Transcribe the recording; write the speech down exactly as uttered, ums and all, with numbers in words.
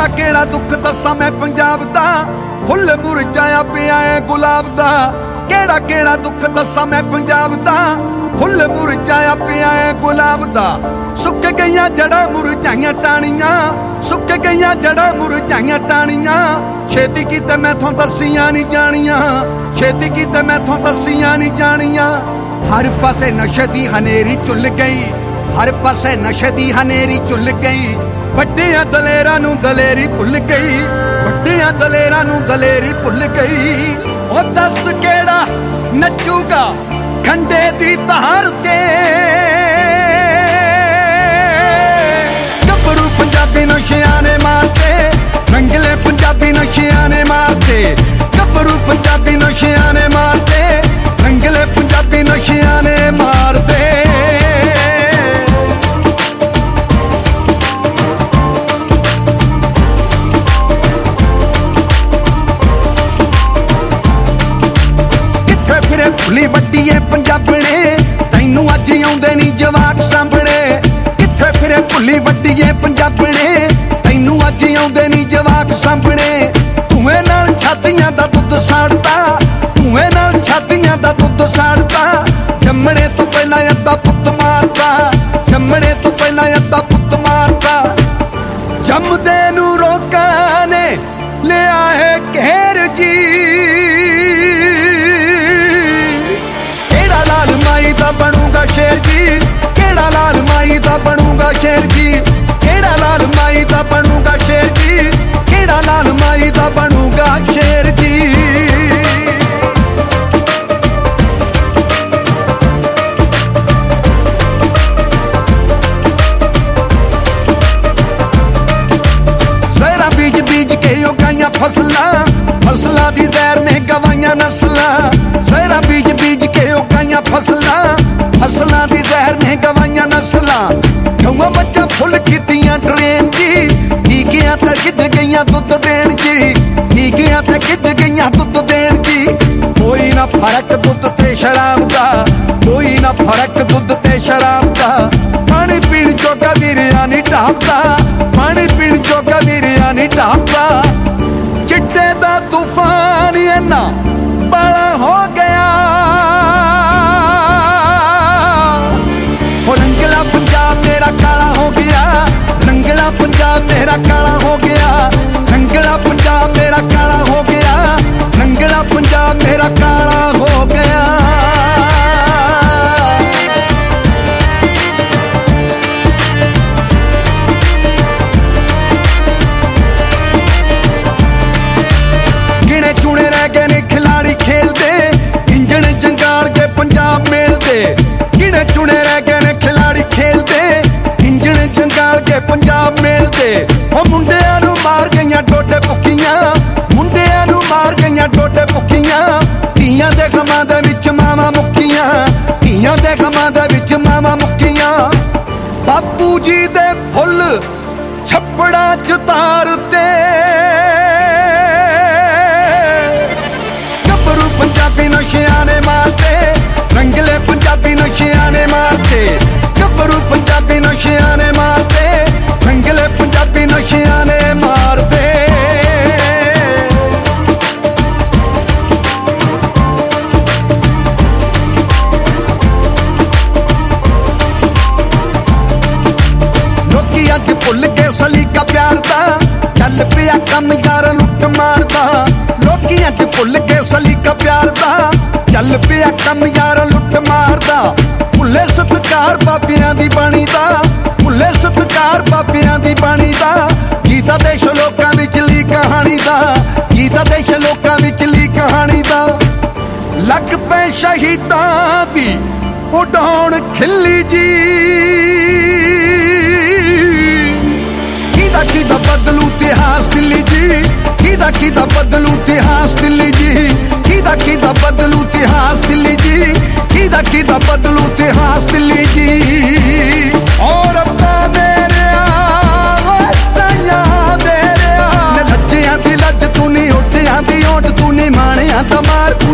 केड़ा केड़ा दुख दसा मैं पंजाब दा, फुल मुरझाया पिया है गुलाब दा। केड़ा केड़ा दुख दसा मैं पंजाब दा, फुल मुरझाया पिया है गुलाब दा। सुक गईयां जड़ा मुरझाइयां टाणियां, सुक गईयां जड़ा मुरझाइयां टाणियां। छेती कीते मैथों दसियां नहीं जानियां, छेती कीते मैथों दसियां नहीं जानियां। हर पासे नशे दी हनेरी चुल गई, हर पासे नशे दी हनेरी चुल गई। वड्डियां दलेरां नूं दलेरी भुल गई, वड्डियां दलेरां नूं दलेरी भुल गई। ओ दस केड़ा नचूगा खंडे दी धार ते, गभरू पंजाबी नशियां ने मारते, रंगले पंजाबी नशियां ने मारते। गभरू पंजाबी नशियां ने मारते, रंगले पंजाबी नशियां ने मारते। भुली वड्डीए पंजाबणे, तैनू अज आउंदे नी जवाक सांभणे। किथे फिरे भुली वड्डीए पंजाबणे, तैनू अज आउंदे नी जवाक सांभणे। धुएं नाल छातियां दा दुध साड़ता, धुएं नाल छातियां दा दुध साड़ता। जम्मणे तो पहला अद्धा पुत्त मारता, जम्मणे तो पहला अद्धा पुत्त मारता। जमदे नू रोकां ने लिया है घेर जी, माई दा बनूंगा शेर जी, केड़ा लाल माई दा बनूंगा शेर जी। केड़ा लाल माई दा बनूंगा शेर जी, केड़ा लाल माई दा बनूंगा शेर जी। सहरा बीज बीज के उगाइयां फसलां, फसलां दी जहर ने गवाइयां नस्लां। सहरा बीज बीज के उगाइयां फसलां, फसलां दी जहर ने गवाइयां नस्लां। गऊं मच्छां फुल कीतियां ट्रेन जी, टीकियां ते गिज गईयां दुध देण जी, टीकियां ते गिज गईयां दुध देण जी। कोई ना फर्क दुध ते शराब दा, कोई ना फर्क दुध ते शराब दा। पानी पीण जोगा वीरिया नी ढाबदा, पानी पीण जोगा वीरिया नी ढाबदा। चिट्टे दा तूफान इन्ना बड़ा हो गया, रंगला पंजाब मेरा काला हो गया, रंगला पंजाब मेरा काला हो गया। रंगला पंजाब मेरा काला हो गया, रंगला पंजाब मेरा काला हो गया। गिने चुने रह गए ने खिलाड़ी खेलते, इंजन जंगाल के पंजाब मेलते। गिने चुने रह गए ने खिलाड़ी खेलते, इंजन जंगाल के पंजाब मेलते। ओ मुंडियां नू मार गईयां डोडे भुक्कियां, मुंडियां नू मार गईयां डोडे भुक्कियां। धीआं दे गमां दे विच मावां मुक्कियां, धीआं दे गमां दे विच मावां मुक्कियां। बापू जी दे फुੱਲ छप्पड़ां च तारते, गभरू पंजाबी नशियां ने मारते, रंगले पंजाबी नशियां ने मारते। गभरू पंजाबी नशियां ने मारते, रंगले पंजाबी नशियां ने मारते। लोकी अज भुल गए सलीका प्यार दा, चल पिया कम यार लुट मारदा। लोकी अज भुल गए सलीका प्यार दा, चल पिया कम यार लुट मारदा। भुले सत्कार बाबियां दी बाणी दा, भुले सत्कार बाबियां दी बाणी दा। गीता देश लोकां विचली कहानी दा, गीता देश लोकां विचली कहानी दा। लग पे शहीदां दी उड़ाउण खिल्ली जी, किदा किदा बदलू इतिहास दिल्ली जी, किदा किदा बदलू इतिहास दिल्ली जी। किदा किदा बदलू इतिहास दिल्ली जी, किदा किदा बदलू इतिहास दिल्ली जी। और अपना मेरे आवाज़ मेरे लज्जियां दी लज्ज तू नी, उठियां दी ओट तू नी, माणियां दा मार तू